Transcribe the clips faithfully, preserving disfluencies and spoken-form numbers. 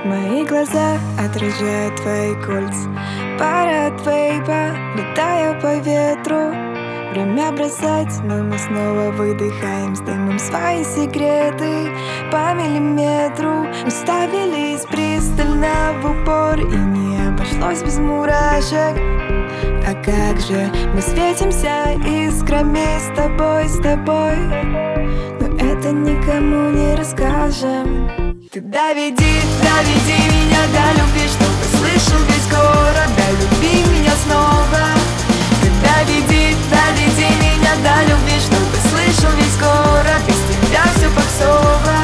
Мои глаза отражают твои кольца, пара от вейпа, летая по ветру. Время бросать, но мы снова выдыхаем с дымом свои секреты по миллиметру. Уставились пристально в упор, и не обошлось без мурашек. А как же мы светимся искрами с тобой, с тобой, но это никому не расскажем. Ты доведи, доведи меня до любви, чтобы слышал весь город. Да люби меня снова. Ты доведи, доведи меня до любви, чтобы слышал весь город. Без тебя все попсово.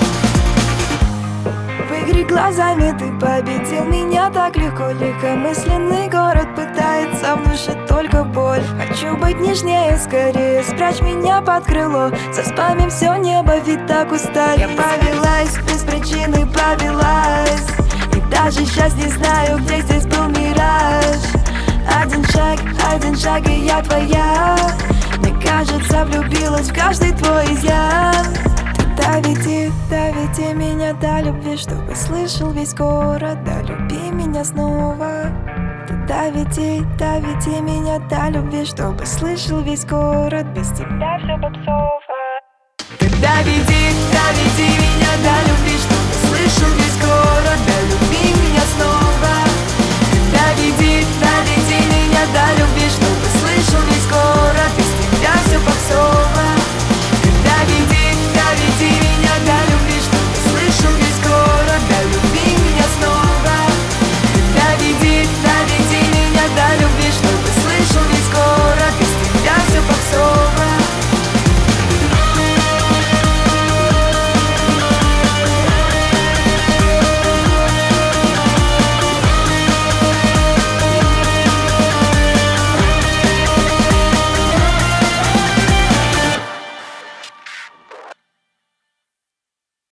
В игре глазами ты победил меня так легко. Легкомысленный город пытается внушить только боль. Хочу быть нежнее, скорее спрячь меня под крыло. Заспамим все небо, ведь так устали. Я повелась, без причины повелась, и даже сейчас не знаю, где здесь был мираж. Один шаг, один шаг, и я твоя. Мне кажется, влюбилась в каждый твой изъян. Доведи, доведи меня до любви, чтобы слышал весь город. Да люби меня снова. Ты доведи, доведи меня до любви, чтобы слышал весь город. Без тебя все попсово. Ты доведи.